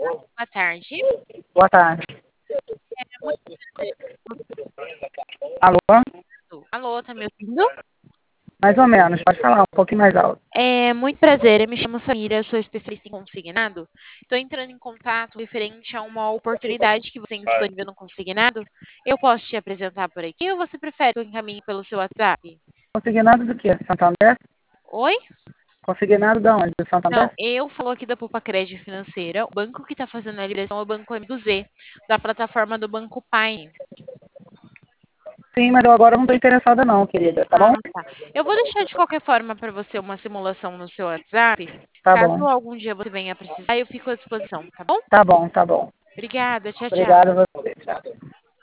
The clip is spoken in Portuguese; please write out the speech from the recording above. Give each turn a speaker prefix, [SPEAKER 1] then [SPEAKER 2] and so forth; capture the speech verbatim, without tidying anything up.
[SPEAKER 1] Boa tarde.
[SPEAKER 2] Boa tarde.
[SPEAKER 1] É muito prazer.
[SPEAKER 2] Alô?
[SPEAKER 1] Alô, tá me ouvindo?
[SPEAKER 2] Mais ou menos, pode falar um pouquinho mais alto.
[SPEAKER 1] É muito prazer. Eu me chamo Samira, sou especialista em consignado. Estou entrando em contato referente a uma oportunidade que você tem disponível no consignado. Eu posso te apresentar por aqui ou você prefere que eu encaminhe pelo seu WhatsApp?
[SPEAKER 2] Consignado do quê? Santander?
[SPEAKER 1] Oi?
[SPEAKER 2] Consignado da onde? Do
[SPEAKER 1] Não,
[SPEAKER 2] Santander?
[SPEAKER 1] eu falo aqui da Poupa Crédito Financeira. O banco que está fazendo a ligação é o Banco M dois Z, da plataforma do Banco Pine.
[SPEAKER 2] Sim, mas eu agora não estou interessada não, querida, tá bom?
[SPEAKER 1] Ah, tá. Eu vou deixar de qualquer forma para você uma simulação no seu WhatsApp.
[SPEAKER 2] Tá
[SPEAKER 1] Caso
[SPEAKER 2] bom.
[SPEAKER 1] algum dia você venha precisar, eu fico à disposição, tá bom?
[SPEAKER 2] Tá bom, tá bom.
[SPEAKER 1] Obrigada, tchau, tchau.
[SPEAKER 2] Obrigada a você. Tchau.